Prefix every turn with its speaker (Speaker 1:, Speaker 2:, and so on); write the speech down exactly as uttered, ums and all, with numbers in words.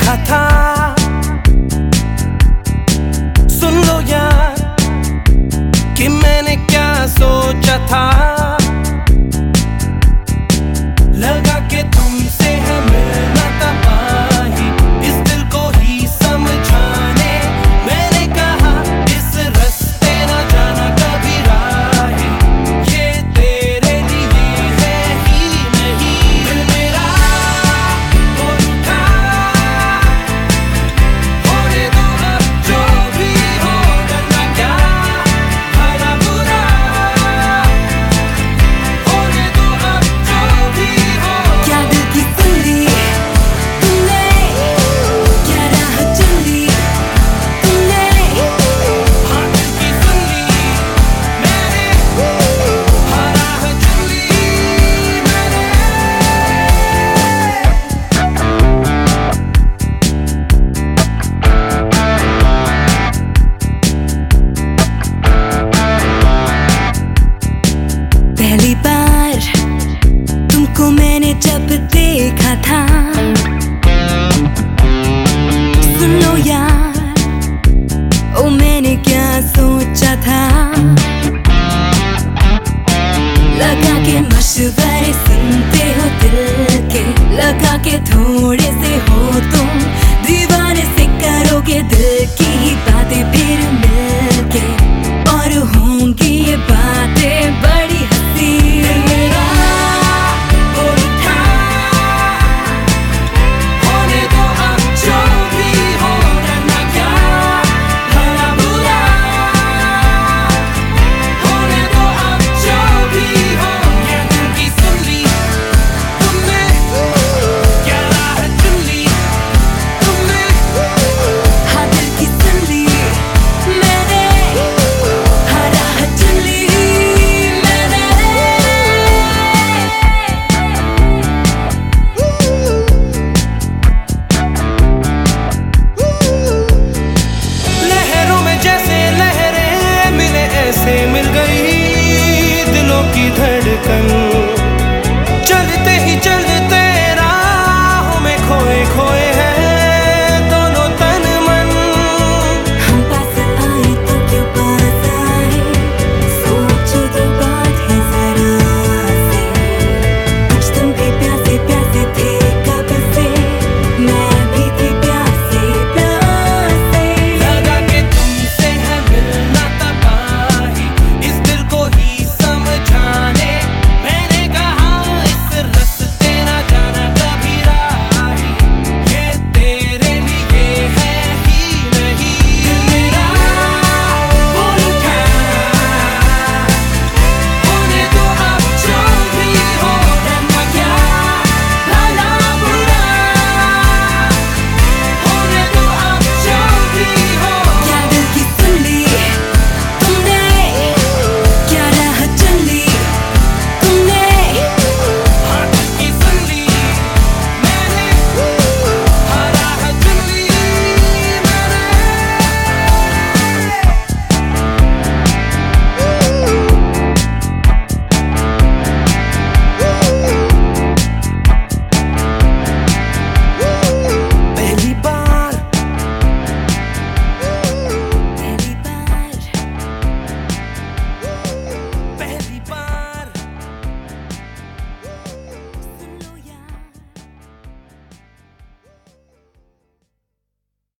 Speaker 1: देखा था। सुन लो यार कि मैंने क्या सोचा था, लगा के तुमसे है मिलना तबाही, इस दिल को ही समझाने मैंने कहा इस रास्ते ना जाना कभी राही, ये तेरे लिए है ही नहीं। दिल मेरा बोल उठा, होने दो अब जो भी हो, डरना क्या भला बुरा, होने दो अब जो भी हो।
Speaker 2: क्या दिल की सुन ली तुमने, क्या राह चुन ली तुमने,
Speaker 1: हाँ दिल की सुन ली मैंने, हाँ राह चुन ली मैंने।
Speaker 2: पहली बार तुमको मैंने जब देखा था, सुन लो यार ओ मैंने क्या सोचा था, लगा के मशवरे सुनते हो दिल के, लगा के थोड़े से हो तुम दीवाने से करोगे दिल की